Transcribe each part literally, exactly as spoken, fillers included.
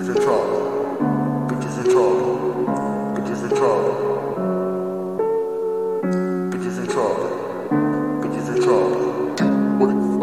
Bitches in trouble. Bitches in trouble. Bitches in trouble. Bitches in trouble. Bitches in trouble. What is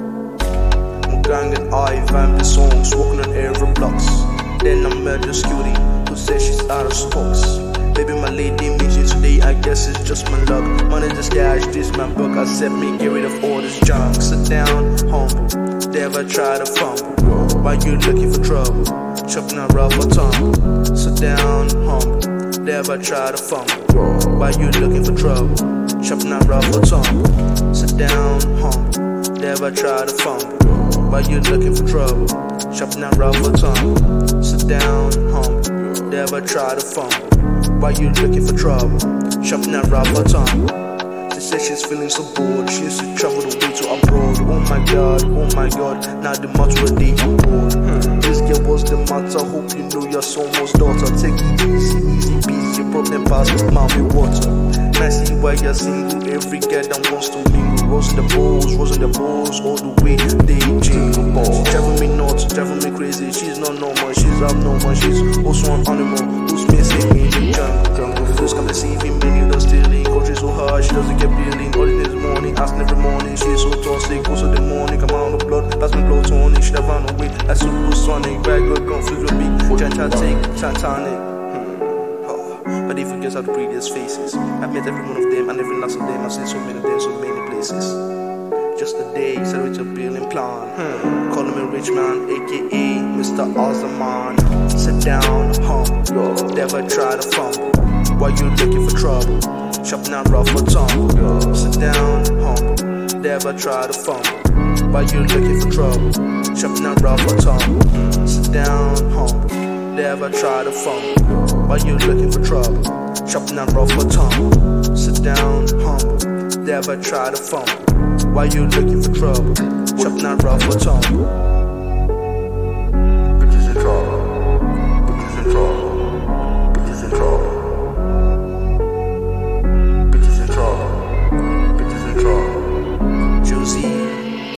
fire? I'm gang and I vamping songs, walking on every blocks. Then I met the cutie who says she's out of stocks. Baby, my lady meets you today, I guess it's just my luck. Money just cash, this my book. I said me, get rid of all this junk. Sit down, humble, never try to fumble. Why you looking for trouble? Chopping a rubber tongue. Sit down, humble, never try to fumble. Why you looking for trouble? Chopping a rubber tongue. Sit down, humble, never try to fumble. Why you looking for trouble? Chopping a rubber tongue. Sit down, humble, never try to fumble. Why you looking for trouble? Chopping that rubber tongue. She says she's feeling so bored. She used to travel the way to abroad. Oh my god, oh my god. Now the matter already on board. Hmm. This girl was the matter. Hope you know your soulmost daughter. Take it easy, easy peasy. Your problem pass with mommy water. Now see why you're single. Every girl that wants to mingle. Rose in the balls, rose in the balls. All the way they jingle balls. She's driving me nuts, driving me crazy. She's not normal, she's abnormal. She's also an animal who's missing in the jungle. Those come deceiving, many of stealing. Country so hard, she doesn't get billing. All in this morning, asking every morning. She's so toxic, goes to the morning. Come out of blood, that's my blood tonic. She never no way, that's supersonic. Bad girl, confused with me. Gigantic, Titanic. Hmm. Oh. But if you guess out the prettiest faces, I've met every one of them and every last of them. I've seen so many of them, so many places. Just a day, celebrate your billing plan. Hmm. Call me rich man, aka Mister Ozaman. Sit down, humble, never try to fumble. Why you looking for trouble? Chopping that rubber tongue. Sit down, humble, never try to fumble. Why you looking for trouble? Chopping that rubber tongue. Sit down, humble, never try to fumble. Why you looking for trouble? Chopping that rubber tongue. Sit down, humble, never try to fumble. Why you looking for trouble? Chopping that rubber tongue.